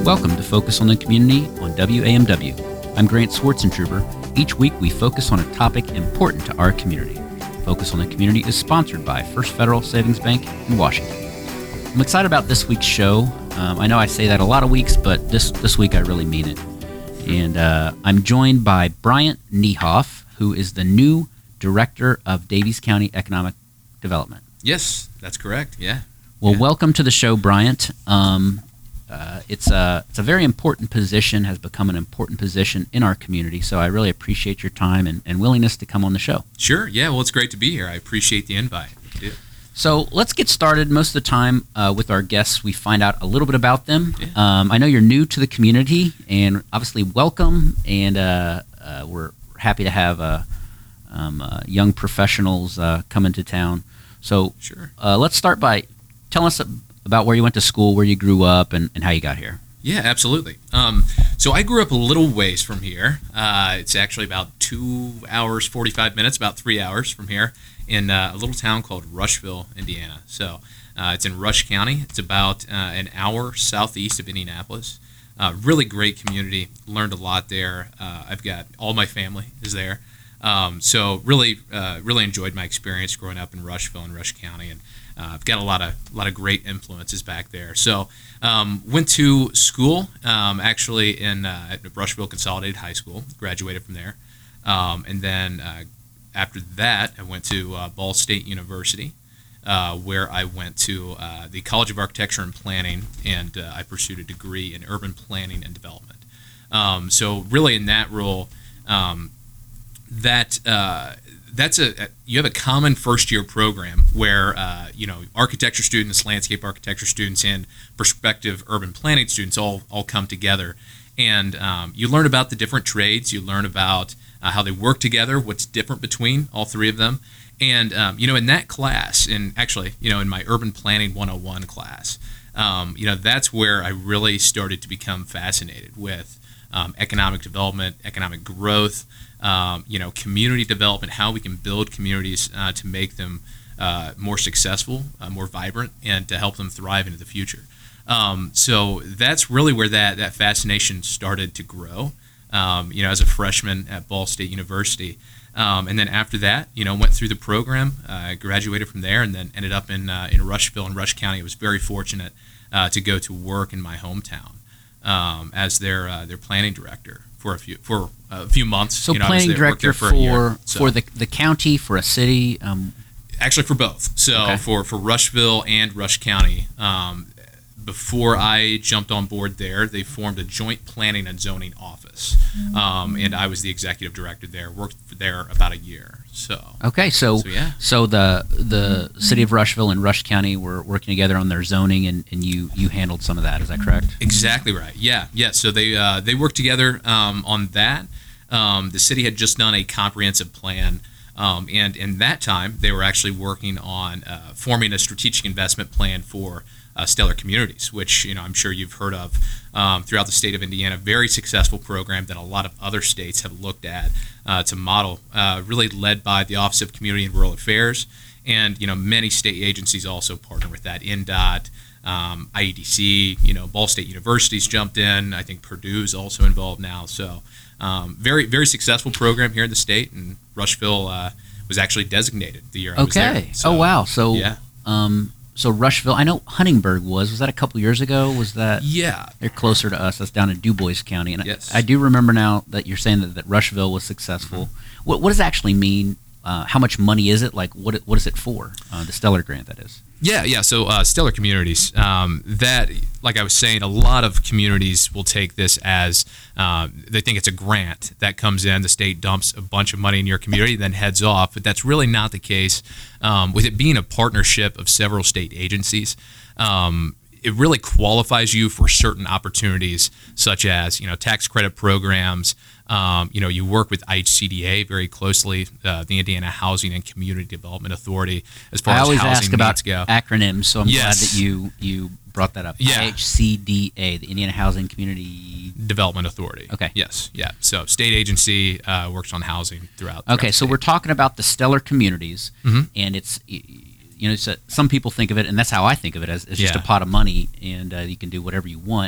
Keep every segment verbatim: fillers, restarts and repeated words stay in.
Welcome to Focus on the Community on W A M W. I'm Grant Swartzentruber. Each week we focus on a topic important to our community. Focus on the Community is sponsored by First Federal Savings Bank in Washington. I'm excited about this week's show. Um, I know I say that a lot of weeks, but this, this week I really mean it. And uh, I'm joined by Bryant Niehoff, who is the new Director of Daviess County Economic Development. Yes, that's correct. Yeah. Well, yeah. welcome to the show, Bryant. Um, uh, it's a it's a very important position, has become an important position in our community. So I really appreciate your time and, and willingness to come on the show. Sure. Yeah. Well, it's great to be here. I appreciate the invite. Yeah. So let's get started. Most of the time uh, with our guests, we find out a little bit about them. Yeah. Um, I know you're new to the community, and obviously welcome. And uh, uh, we're happy to have uh, um, uh, young professionals uh, come into town. So sure. uh, let's start by telling us about where you went to school, where you grew up, and, and how you got here. Yeah, absolutely. Um, so I grew up a little ways from here. Uh, it's actually about two hours, forty-five minutes, about three hours from here, in uh, a little town called Rushville, Indiana. So uh, it's in Rush County. It's about uh, an hour southeast of Indianapolis. Uh, really great community. Learned a lot there. Uh, I've got all my family is there. Um, so really, uh, really enjoyed my experience growing up in Rushville and Rush County, and uh, I've got a lot of, a lot of great influences back there. So um, went to school um, actually in uh, at Rushville Consolidated High School. Graduated from there, um, and then uh, after that, I went to uh, Ball State University, uh, where I went to uh, the College of Architecture and Planning, and uh, I pursued a degree in urban planning and development. Um, so really, in that role. Um, That uh, that's a you have a common first year program where uh, you know architecture students, landscape architecture students, and prospective urban planning students all all come together, and um, you learn about the different trades. You learn about uh, how they work together, what's different between all three of them, and um, you know in that class, and actually you know in my urban planning one oh one class, um, you know that's where I really started to become fascinated with um, economic development, economic growth. Um, you know, community development, how we can build communities uh, to make them uh, more successful, uh, more vibrant, and to help them thrive into the future. Um, so that's really where that, that fascination started to grow, um, you know, as a freshman at Ball State University. Um, and then after that, you know, went through the program, uh, graduated from there, and then ended up in uh, in Rushville and Rush County. I was very fortunate uh, to go to work in my hometown um, as their uh, their planning director. For a few for a few months. So you know, planning director for for year, so. for the the county, for a city. Um, Actually, for both. So okay. for for Rushville and Rush County. Um, before I jumped on board there, they formed a joint planning and zoning office, um, and I was the executive director there. Worked there about a year. So okay, so so, yeah. so the the city of Rushville and Rush County were working together on their zoning, and, and you you handled some of that. Is that correct? Exactly right. Yeah, yeah. So they uh, they worked together um, on that. Um, the city had just done a comprehensive plan, um, and in that time they were actually working on uh, forming a strategic investment plan for uh, Stellar Communities, which you know I'm sure you've heard of um, throughout the state of Indiana. Very successful program that a lot of other states have looked at uh, to model. Uh, really led by the Office of Community and Rural Affairs, and you know many state agencies also partner with that. N D O T. Um, I E D C, you know, Ball State University's jumped in. I think Purdue's also involved now. So, um, very, very successful program here in the state. And Rushville uh, was actually designated the year I was there. Okay. So, oh wow. So, yeah. um, so Rushville. I know Huntingburg was. Was that a couple years ago? Was that? Yeah. They're closer to us. That's down in Du Bois County. And yes. I, I do remember now that you're saying that, that Rushville was successful. Mm-hmm. What, what does it actually mean? Uh, how much money is it? Like, what what is it for? Uh, the Stellar Grant, that is. Yeah, yeah. So uh, Stellar Communities, um, that, like I was saying, a lot of communities will take this as uh, they think it's a grant that comes in. The state dumps a bunch of money in your community, then heads off. But that's really not the case. Um, with it being a partnership of several state agencies, um, it really qualifies you for certain opportunities, such as you know tax credit programs. Um, you know, you work with I H C D A very closely, uh, the Indiana Housing and Community Development Authority, as far I as always housing ask about needs go. acronyms, so I'm Yes. glad that you you brought that up. Yeah. I H C D A, the Indiana Housing Community Development Authority. Okay. Yes. Yeah. So state agency uh, works on housing throughout. throughout Okay, the so state. we're talking about the Stellar Communities, Mhm. and it's you know it's a, some people think of it, and that's how I think of it as, as just Yeah. a pot of money, and uh, you can do whatever you want.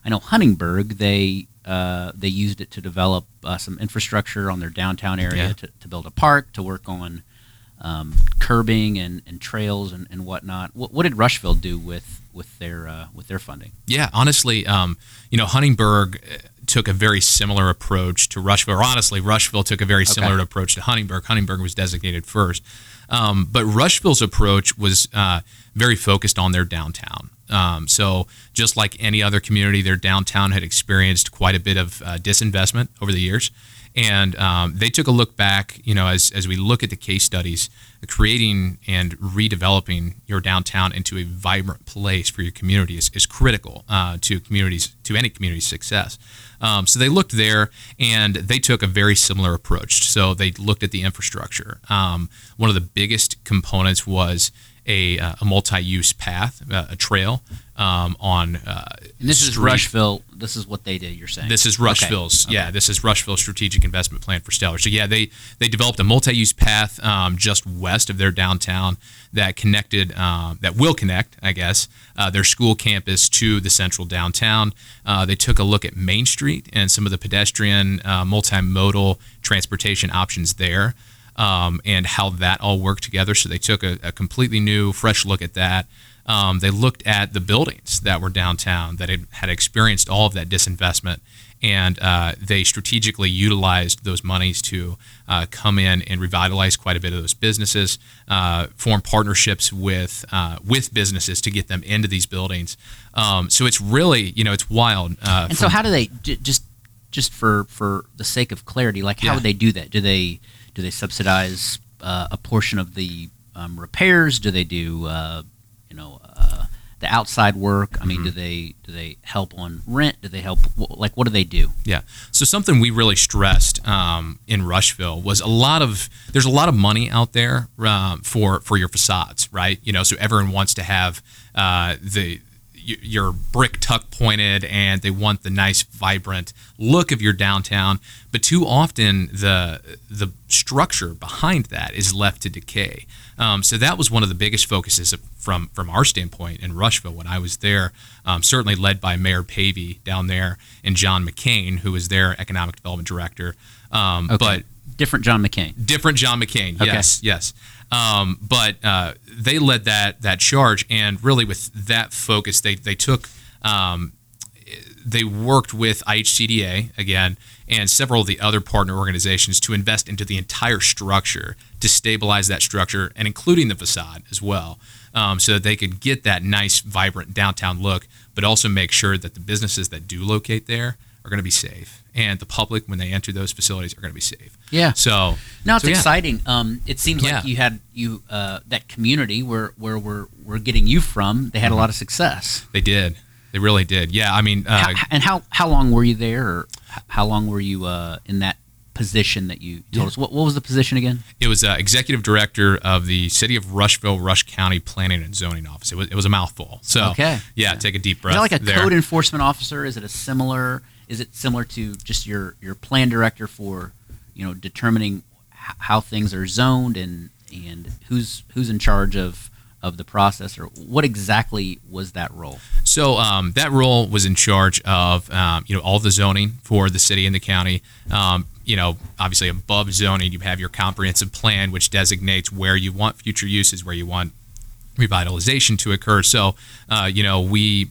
I know Huntingburg, they uh, they used it to develop uh, some infrastructure on their downtown area Yeah. to, to build a park, to work on um, curbing and, and trails and, and whatnot. What, what did Rushville do with with their uh, with their funding? Yeah, honestly, um, you know, Huntingburg took a very similar approach to Rushville. Or honestly, Rushville took a very similar Okay. approach to Huntingburg. Huntingburg was designated first. Um, but Rushville's approach was uh, very focused on their downtown. Um, so just like any other community, their downtown had experienced quite a bit of uh, disinvestment over the years. And um, they took a look back, you know, as, as we look at the case studies, creating and redeveloping your downtown into a vibrant place for your community is, is critical uh, to communities, to any community's success. Um, so they looked there, and they took a very similar approach. So they looked at the infrastructure. Um, one of the biggest components was a, uh, a multi-use path, uh, a trail um, on. Uh, And this is street- Rushville. This is what they did. You're saying This is Okay. Rushville's. Yeah, Okay. this is Rushville's strategic investment plan for Stellar. So yeah, they they developed a multi-use path um, just west of their downtown that connected, um, that will connect, I guess, uh, their school campus to the central downtown. Uh, they took a look at Main Street and some of the pedestrian, uh, multimodal transportation options there. Um, and how that all worked together. So they took a, a completely new, fresh look at that. Um, they looked at the buildings that were downtown that had, had experienced all of that disinvestment, and uh, they strategically utilized those monies to uh, come in and revitalize quite a bit of those businesses, uh, form partnerships with uh, with businesses to get them into these buildings. Um, so it's really, you know, it's wild. Uh, And so from- how do they j- just just for for the sake of clarity, like how Yeah. would they do that? Do they do they subsidize uh, a portion of the um, repairs? Do they do uh, you know uh, the outside work? I mean, Mm-hmm. do they do they help on rent? Do they help wh- like what do they do? Yeah. So something we really stressed um, in Rushville was a lot of there's a lot of money out there um, for for your facades, right? You know, so everyone wants to have uh, the y- your brick tuck pointed, and they want the nice, vibrant look of your downtown. But too often, the the structure behind that is left to decay. Um, so that was one of the biggest focuses of, from from our standpoint in Rushville when I was there. Um, certainly led by Mayor Pavey down there and John McCain, who was their economic development director. Um, Okay. But Different John McCain. different John McCain. Okay. Yes, yes. Um, but uh, they led that that charge, and really with that focus, they they took um, they worked with I H C D A again and several of the other partner organizations to invest into the entire structure to stabilize that structure, and including the facade as well, um, so that they could get that nice, vibrant downtown look, but also make sure that the businesses that do locate there are going to be safe, and the public, when they enter those facilities, are going to be safe. Yeah. So No, it's so, yeah. exciting. Um, it seems Yeah. like you had you uh, that community where where we're we're getting you from. They had Mm-hmm. a lot of success. They did. They really did. Yeah. I mean, uh, How, and how how long were you there, or h- how long were you uh, in that position that you told Yeah. us? What what was the position again? it was uh, executive director of the City of Rushville, Rush County Planning and Zoning Office. It was, it was a mouthful. So, Okay. yeah, take a deep breath. Is that like a there. code enforcement officer? Is it a similar? Is it similar to just your your plan director for, you know, determining h- how things are zoned and and who's who's in charge of of the process, or what exactly was that role? So um, that role was in charge of um, you know all the zoning for the city and the county. Um, you know, obviously above zoning, you have your comprehensive plan, which designates where you want future uses, where you want revitalization to occur. So uh, you know we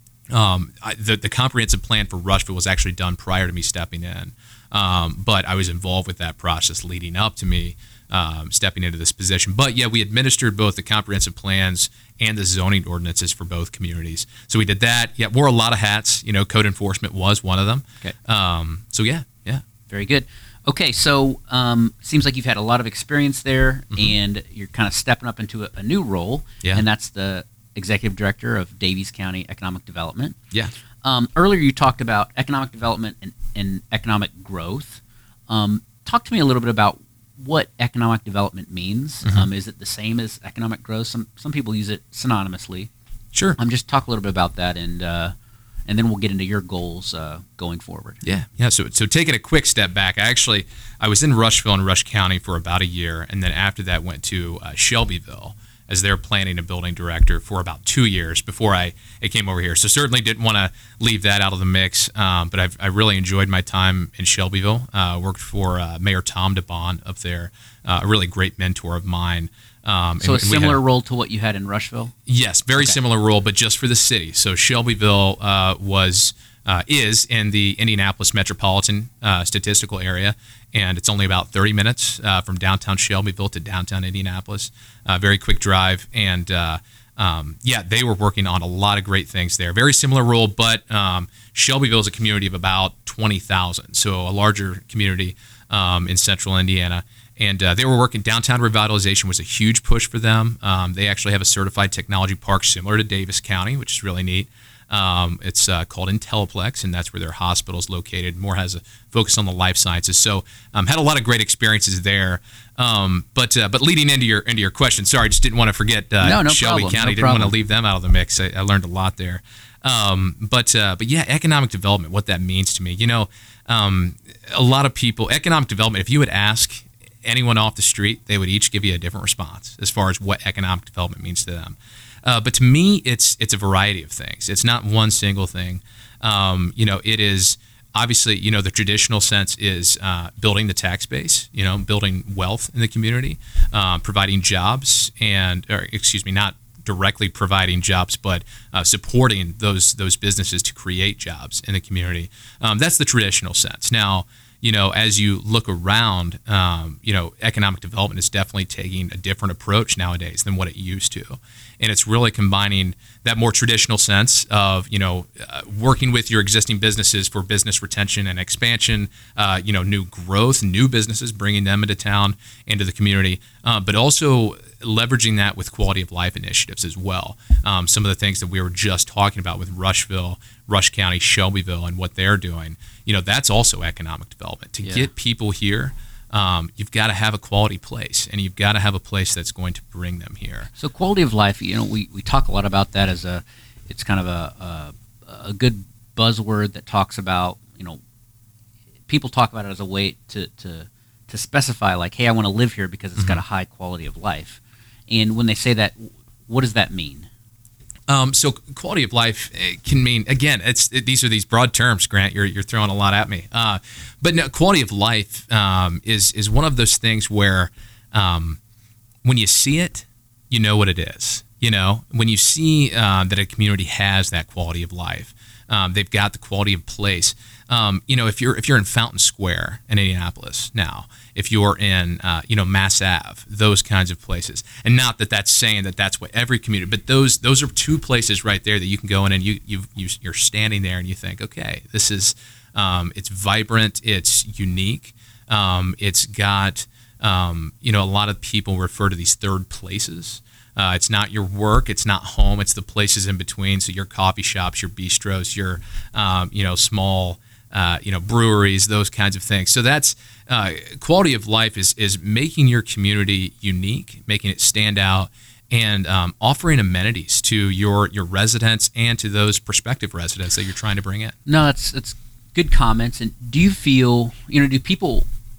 um, I, the the comprehensive plan for Rushville was actually done prior to me stepping in, um, but I was involved with that process leading up to me um, stepping into this position. But yeah, we administered both the comprehensive plans and the zoning ordinances for both communities. So we did that. Yeah, wore a lot of hats. You know, code enforcement was one of them. Okay. Um, so yeah, yeah. Very good. Okay, so um, seems like you've had a lot of experience there, and you're kind of stepping up into a, a new role, Yeah. and that's the executive director of Davies County Economic Development. Yeah. Um, earlier, you talked about economic development and, and economic growth. Um, talk to me a little bit about what economic development means. Mhm. Um, is it the same as economic growth? Some some people use it synonymously. Sure. Um, just talk a little bit about that, and uh, and then we'll get into your goals uh, going forward. Yeah, yeah. So, so taking a quick step back, I actually I was in Rushville and Rush County for about a year, and then after that went to uh, Shelbyville as their planning and building director for about two years before I, I came over here. So certainly didn't want to leave that out of the mix, um, but I've, I really enjoyed my time in Shelbyville. Uh, worked for uh, Mayor Tom DeBon up there, uh, a really great mentor of mine. Um, so and, a and similar had, role to what you had in Rushville? Yes, very okay. similar role, but just for the city. So Shelbyville uh, was uh, is in the Indianapolis metropolitan uh, statistical area, and it's only about thirty minutes uh, from downtown Shelbyville to downtown Indianapolis. Uh, very quick drive, and uh, um, yeah, they were working on a lot of great things there. Very similar role, but um, Shelbyville is a community of about twenty thousand, so a larger community um, in central Indiana. And uh, they were working, downtown revitalization was a huge push for them. Um, they actually have a certified technology park similar to Davis County, which is really neat. Um, it's uh, called Intelleplex, and that's where their hospital is located. More has a focus on the life sciences. So um, had a lot of great experiences there. Um, but uh, but leading into your into your question, sorry, I just didn't want to forget uh, no, no Shelby problem. County. No didn't problem. want to leave them out of the mix. I, I learned a lot there. Um, but uh, but yeah, economic development, what that means to me. You know, um, a lot of people, economic development, if you would ask anyone off the street, they would each give you a different response as far as what economic development means to them. Uh, but to me, it's it's a variety of things. It's not one single thing. Um, you know, it is obviously, you know, the traditional sense is uh, building the tax base, you know, building wealth in the community, uh, providing jobs, and or excuse me, not directly providing jobs, but uh, supporting those those businesses to create jobs in the community. Um, that's the traditional sense. Now, you know, as you look around, um, you know, economic development is definitely taking a different approach nowadays than what it used to. And it's really combining that more traditional sense of, you know, uh, working with your existing businesses for business retention and expansion, uh, you know, new growth, new businesses, bringing them into town, into the community, uh, but also leveraging that with quality of life initiatives as well. Um, some of the things that we were just talking about with Rushville, Rush County, Shelbyville, and what they're doing, you know, that's also economic development. To Yeah. get people here, um, you've got to have a quality place, and you've got to have a place that's going to bring them here. So quality of life, you know, we, we talk a lot about that as a, it's kind of a, a, a good buzzword that talks about, you know, people talk about it as a way to, to, to specify like, hey, I want to live here because it's mm-hmm. got a high quality of life. And when they say that, what does that mean? Um, so quality of life can mean, again, it's it, these are these broad terms, Grant. You're you're throwing a lot at me. Uh, but no, quality of life um, is is one of those things where um, when you see it, you know what it is. You know, when you see uh, that a community has that quality of life, um, they've got the quality of place. Um, you know, if you're if you're in Fountain Square in Indianapolis now, if you're in uh, you know Mass Ave, those kinds of places, and not that that's saying that that's what every community, but those those are two places right there that you can go in and you you, you you're standing there and you think, okay, this is um, it's vibrant, it's unique, um, it's got um, you know a lot of people refer to these third places. Uh, it's not your work, it's not home, it's the places in between. So your coffee shops, your bistros, your um, you know small uh, you know breweries, those kinds of things. So that's uh, quality of life is is making your community unique, making it stand out, and um, offering amenities to your your residents and to those prospective residents that you're trying to bring in. No, that's that's good comments. And do you feel, you know, do people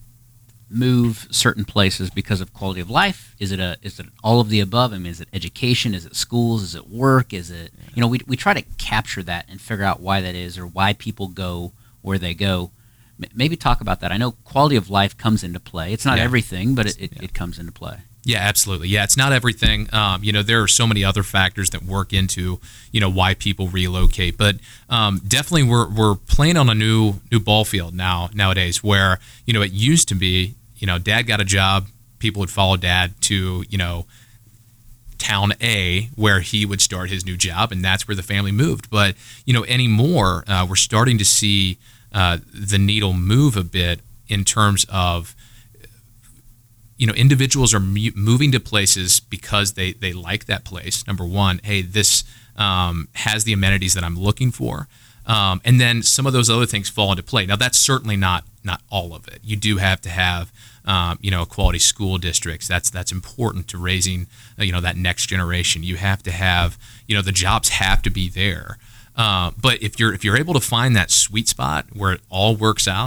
move certain places because of quality of life? Is it a is it all of the above? I mean, is it education? Is it schools? Is it work? Is it, you know, we we try to capture that and figure out why that is or why people go where they go. M- maybe talk about that. I know quality of life comes into play. It's not yeah. everything, but it, it, yeah. it comes into play. Yeah, absolutely. Yeah, it's not everything. Um, you know, there are so many other factors that work into, you know, why people relocate. But um, definitely, we're we're playing on a new new ball field now nowadays. Where you know it used to be, you know, Dad got a job, people would follow Dad to, you know, town A where he would start his new job, and that's where the family moved. But you know, anymore, uh, we're starting to see uh, the needle move a bit in terms of, you know, individuals are mu- moving to places because they, they like that place. Number one, hey, this um, has the amenities that I'm looking for. Um, and then some of those other things fall into play. Now, that's certainly not not all of it. You do have to have, um, you know, quality school districts. That's that's important to raising, uh, you know, that next generation. You have to have, you know, the jobs have to be there. Uh, but if you're if you're able to find that sweet spot where it all works out,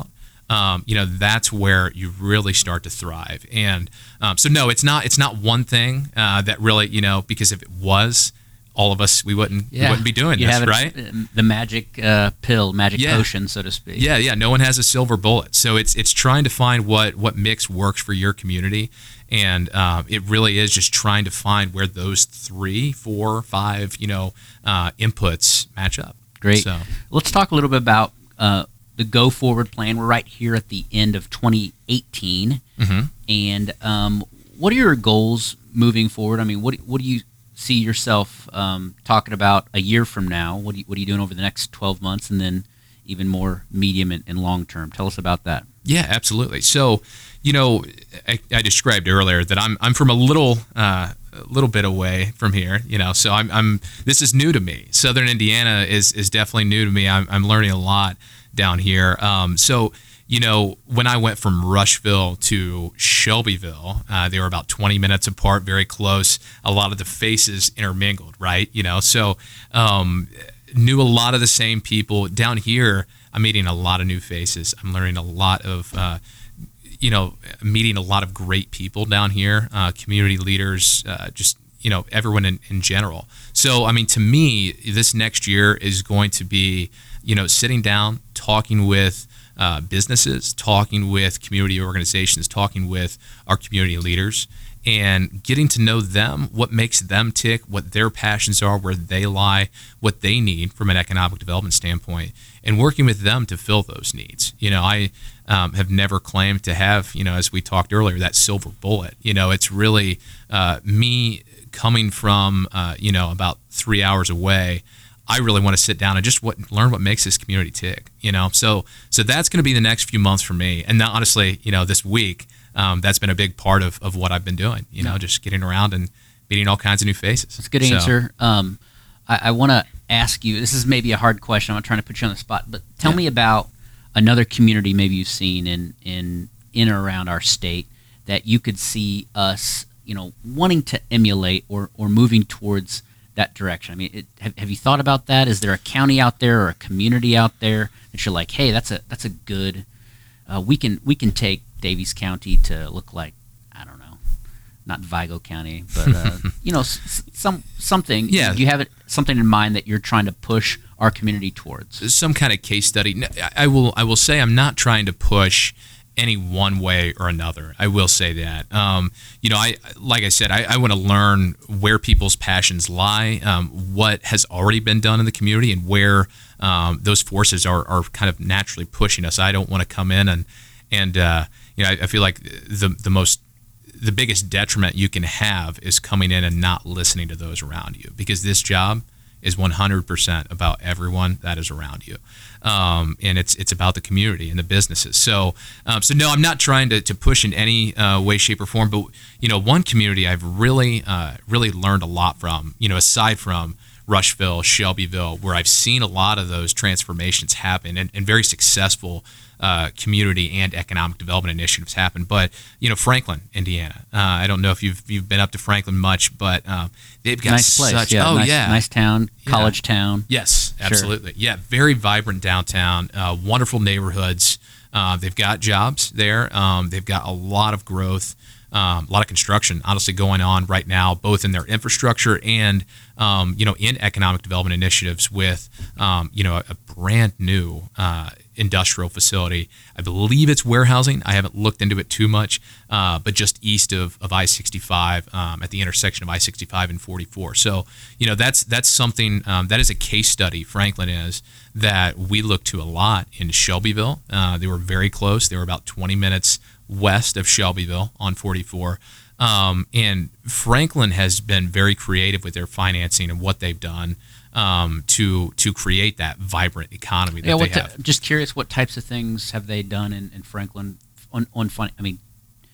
um, you know, that's where you really start to thrive. And um, so, no, it's not it's not one thing uh, that really, you know, because if it was, all of us, we wouldn't Yeah. we wouldn't be doing You this, have it, right? uh, The magic uh, pill, magic Yeah. potion, so to speak. Yeah, yeah. No one has a silver bullet, so it's it's trying to find what what mix works for your community, and um, it really is just trying to find where those three, four, five, you know, uh, inputs match up. Great. So, Let's talk a little bit about uh, the go forward plan. We're right here at the end of twenty eighteen, mhm. and um, what are your goals moving forward? I mean, what what do you see yourself um, talking about a year from now? What do you, what are you doing over the next twelve months, and then even more medium and, and long term? Tell us about that. Yeah, absolutely. So, you know, I, I described earlier that I'm I'm from a little uh, a little bit away from here. You know, so I'm I'm this is new to me. Southern Indiana is is definitely new to me. I'm I'm learning a lot down here. Um, so. You know, when I went from Rushville to Shelbyville, uh, they were about twenty minutes apart, very close. A lot of the faces intermingled, right? You know, so um, knew a lot of the same people. Down here, I'm meeting a lot of new faces. I'm learning a lot of, uh, you know, meeting a lot of great people down here, uh, community leaders, uh, just, you know, everyone in, in general. So, I mean, to me, this next year is going to be, you know, sitting down, talking with Uh, businesses, talking with community organizations, talking with our community leaders, and getting to know them, what makes them tick, what their passions are, where they lie, what they need from an economic development standpoint, and working with them to fill those needs. You know, I um, have never claimed to have, you know, as we talked earlier, that silver bullet. You know, it's really uh, me coming from, uh, you know, about three hours away. I really want to sit down and just what, learn what makes this community tick, you know. So, so that's going to be the next few months for me. And now, honestly, you know, this week, um, that's been a big part of, of what I've been doing. You know, just getting around and meeting all kinds of new faces. That's a good so, answer. Um, I, I want to ask you. This is maybe a hard question. I'm not trying to put you on the spot, but tell Yeah. me about another community maybe you've seen in in in or around our state that you could see us, you know, wanting to emulate or or moving towards that direction. I mean, it, have, have you thought about that? Is there a county out there or a community out there that you're like, hey, that's a that's a good. Uh, we can we can take Daviess County to look like, I don't know, not Vigo County, but uh, you know, s- some something. Yeah. Do you have it, something in mind that you're trying to push our community towards? some kind of case study. No, I I will I will say I'm not trying to push any one way or another. I will say that. Um, you know, I like I said, I, I want to learn where people's passions lie, um, what has already been done in the community, and where um, those forces are, are kind of naturally pushing us. I don't want to come in and and uh, you know, I, I feel like the the most the biggest detriment you can have is coming in and not listening to those around you, because this job is one hundred percent about everyone that is around you. Um, and it's it's about the community and the businesses. So, um, so no, I'm not trying to, to push in any uh, way, shape, or form. But you know, one community I've really uh, really learned a lot from. You know, aside from Rushville, Shelbyville, where I've seen a lot of those transformations happen and, and very successful uh, community and economic development initiatives happen. But you know, Franklin, Indiana. Uh, I don't know if you've you've been up to Franklin much, but um, they've got Nice place. such Yeah, oh nice, yeah nice town, Yeah. college town. Yes, Sure. absolutely. Yeah, very vibrant downtown, uh, wonderful neighborhoods. Uh, they've got jobs there. Um, they've got a lot of growth, um, a lot of construction, honestly, going on right now, both in their infrastructure and, um, you know, in economic development initiatives with, um, you know, a, a brand new uh, industrial facility. I believe it's warehousing. I haven't looked into it too much, uh, but just east of, of I sixty-five, um, at the intersection of I sixty-five and forty-four. So, you know, that's that's something um, that is a case study. Franklin is that we look to a lot in Shelbyville. Uh, they were very close. They were about twenty minutes west of Shelbyville on forty-four. Um, and Franklin has been very creative with their financing and what they've done um, to to create that vibrant economy that Yeah, they what have. t- just curious, what types of things have they done in, in Franklin on on fun? I mean,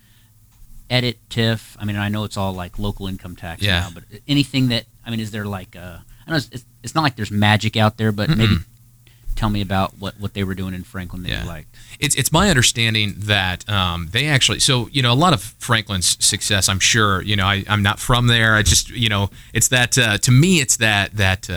edit T I F. I mean, I know it's all like local income tax Yeah. now, but anything that I mean, is there like uh, I know it's, it's, it's not like there's magic out there, but Mm-mm. maybe tell me about what, what they were doing in Franklin that Yeah. you liked. It's it's my understanding that um, they actually, so, you know, a lot of Franklin's success, I'm sure, you know, I, I'm not from there. I just, you know, it's that, uh, to me, it's that, that, uh,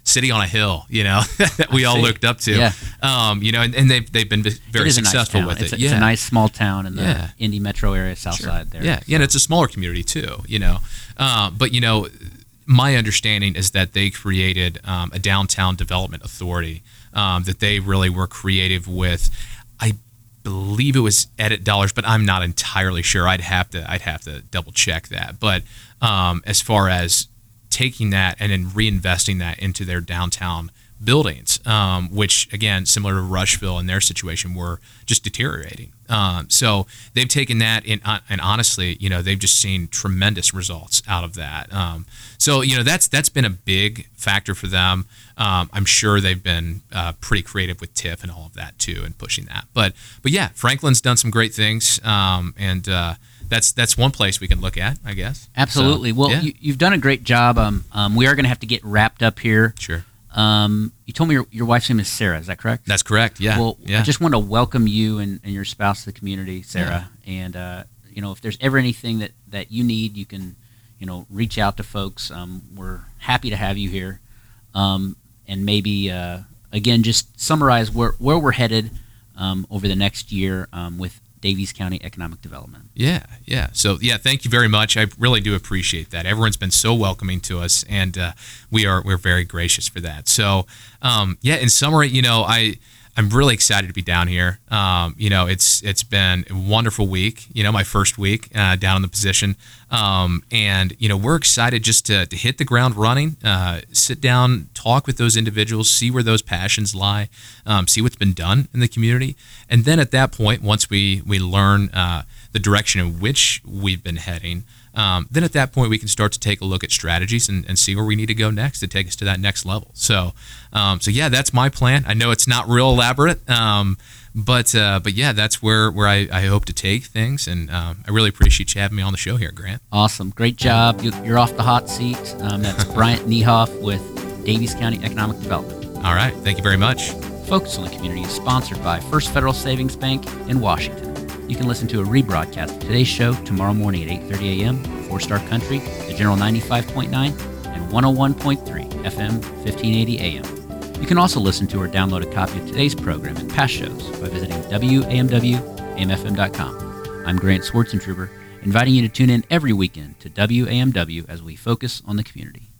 city on a hill, you know, that we all looked up to. Yeah. Um, you know, and, and they've they've been very it is successful a nice with it's it. A, yeah. It's a nice small town in the Yeah. Indy metro area, south Sure. side there. Yeah, yeah, and it's a smaller community too, you know. Uh, but you know, my understanding is that they created um, a downtown development authority um, that they really were creative with. I believe it was edit dollars, but I'm not entirely sure. I'd have to I'd have to double check that. But um, as far as taking that and then reinvesting that into their downtown buildings, um, which again, similar to Rushville in their situation, were just deteriorating. Um, so they've taken that in, uh, and honestly, you know, they've just seen tremendous results out of that. Um, so you know, that's that's been a big factor for them. Um, I'm sure they've been uh, pretty creative with TIF and all of that too, and pushing that. But but yeah, Franklin's done some great things, um, and uh, that's that's one place we can look at, I guess. Absolutely. So, well, yeah. you, you've done a great job. Um, um, we are going to have to get wrapped up here. Sure. Um, you told me your, your wife's name is Sarah. Is that correct? That's correct. Yeah. Well, yeah. I just want to welcome you and, and your spouse to the community, Sarah. And uh, you know, if there's ever anything that, that you need, you can, you know, reach out to folks. Um, we're happy to have you here. Um, and maybe uh, again, just summarize where where we're headed um, over the next year um, with Daviess County Economic Development. Yeah, yeah. So, yeah, thank you very much. I really do appreciate that. Everyone's been so welcoming to us, and uh, we are we're very gracious for that. So, um, yeah. In summary, you know, I I'm really excited to be down here. Um, you know, it's it's been a wonderful week. You know, my first week uh, down in the position, um, and you know, we're excited just to to hit the ground running, uh, sit down, talk with those individuals, see where those passions lie, um, see what's been done in the community, and then at that point, once we we learn uh, the direction in which we've been heading. Um, then at that point, we can start to take a look at strategies and, and see where we need to go next to take us to that next level. So, um, so yeah, that's my plan. I know it's not real elaborate, um, but uh, but yeah, that's where, where I, I hope to take things. And um, I really appreciate you having me on the show here, Grant. Awesome. Great job. You, you're off the hot seat. Um, that's Bryant Niehoff with Daviess County Economic Development. All right. Thank you very much. Focus on the Community is sponsored by First Federal Savings Bank in Washington. You can listen to a rebroadcast of today's show tomorrow morning at eight thirty a.m. Four Star Country, the General ninety-five point nine and one oh one point three F M fifteen eighty A M. You can also listen to or download a copy of today's program and past shows by visiting W A M W A M F M dot com. I'm Grant Swartzentruber, inviting you to tune in every weekend to W A M W as we focus on the community.